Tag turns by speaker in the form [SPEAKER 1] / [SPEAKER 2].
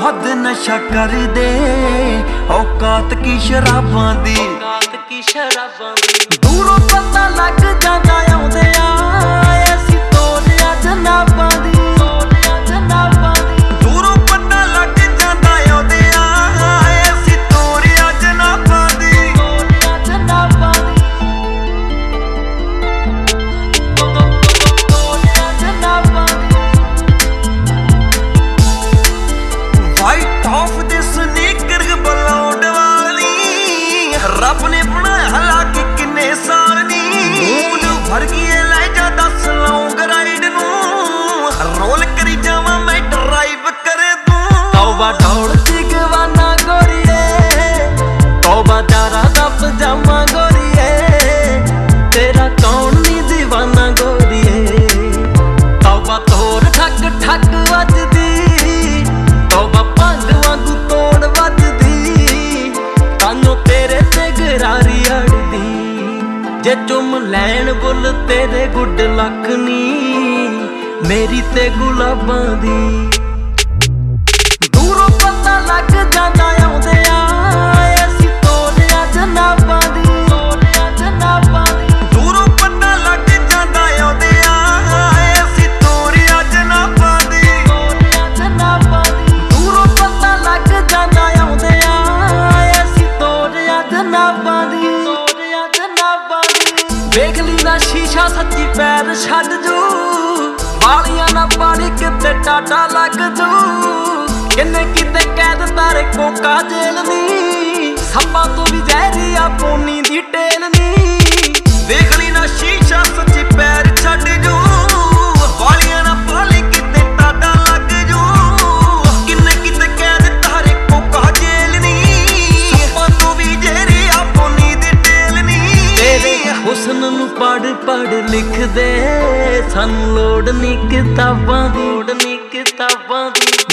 [SPEAKER 1] हद नशा कर दे औकात की शराबां दी दूरों पता लग जांदा आउंदिया ऐसी तोरिया जनाबां दी दूरों पता लग जांदा आउंदिया ऐसी तोरिया जनाबां दी वाइट ऑफ दे स्नीकर बलाउंड वाली रब ने बनाया लाके किन्ने साल नी मूड भर गई लै जा 10 लौंग राइड नू रोल करी जावां मैं ड्राइव करे दूं तौबा दौड़ दी गवाना गोरीए तौबा दारा दा पजामा गोरीए तेरा कौन नी दीवाना गोरीए तौबा तोर ठक ठक वजदी तौबा भंग वांगू तोड़ वजदी तानों तेरे ते गरारी अड़दी जे चुम लैन बुल तेरे गुड लख नी मेरी ते गुलाबां दी दूरों पता लग जांदा आउंदिया ऐसी तोरिया जनाबां दी दूरों पता लग जांदा आउंदिया ऐसी तोरिया जनाबां दी दूरों पता लग जांदा आउंदिया ऐसी तोरिया जनाबां दी वेख लीदा शीशा सच्ची पैर छड्ड जू वालियां ना पाली किते टाटा लग जू किन्ने किते कैद तारे कोका जेल नी सप्पा तो भी जहरी आ पोनी दी टेल नी वेख लीदा शीशा सच्ची पैर छड्ड जू वालियां ना पाली किते टाटा लग जू किन्ने किते कैद तारे कोका जेल नी सप्पा तो भी जहरी आ पोनी दी टेल नी तेरे हुस्न नू पढ़ पढ़ लिख दे सानू लोड़ नी किताबां दी